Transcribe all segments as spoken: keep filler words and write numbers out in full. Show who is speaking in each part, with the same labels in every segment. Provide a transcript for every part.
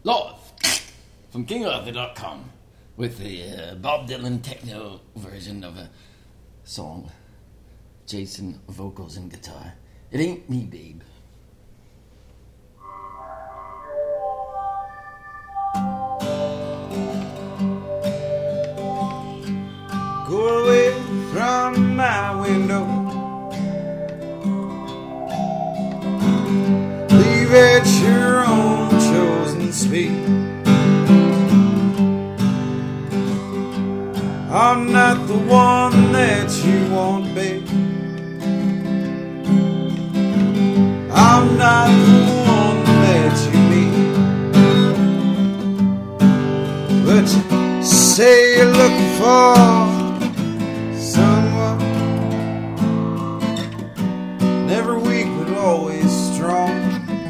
Speaker 1: live from King Arthur dot com with the uh, Bob Dylan techno version of a song. Jason vocals and guitar. It ain't me, babe.
Speaker 2: Go away from my window, leave at your own chosen speed. I'm not the one that you want, babe. I'm not the one that you need. But you say you're looking for someone, never weak but always strong,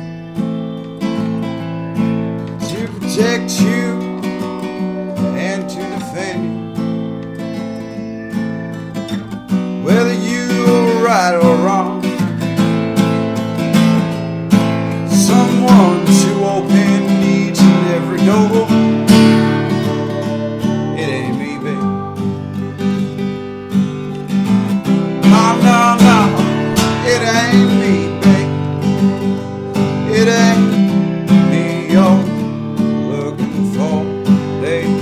Speaker 2: to protect you and to defend you, whether you're right or wrong. Someone to open each and every door. It ain't me, babe. No, no, no, it ain't me, babe. It ain't me you're looking for, babe.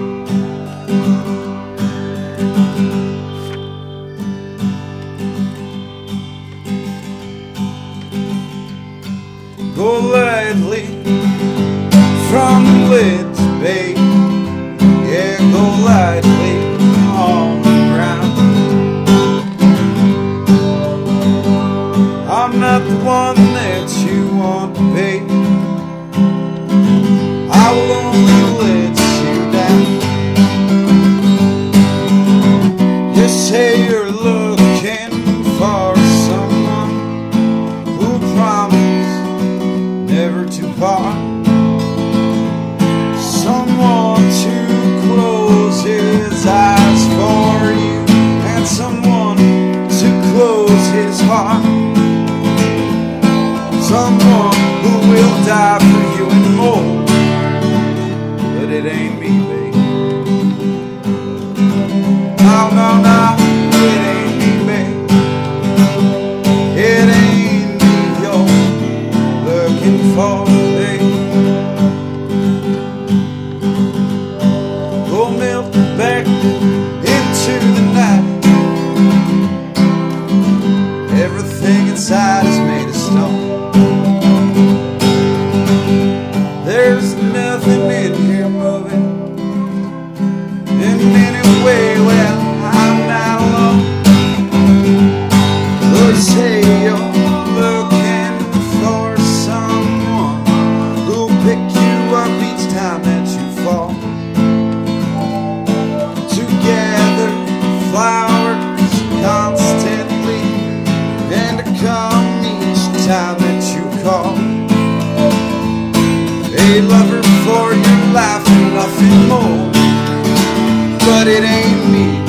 Speaker 2: Go lightly from the lids, babe. Yeah, go lightly on the ground. I'm not the one that you want, babe. I will only let you down. You say you're looking for someone who promised never to part, someone to close his eyes for you, and someone to close his heart, someone who will die for you and more. But it ain't me, babe. No, no, no, it ain't me, babe. It ain't me you're looking for, babe. Go melt back into the night. Everything inside is made of stone. There's nothing in here moving in any way. Well, I'm not alone. But say you're looking for someone who'll pick you up each time that you fall, to gather flowers constantly and to come each time that you call. A lover for your life and nothing more. But it ain't me.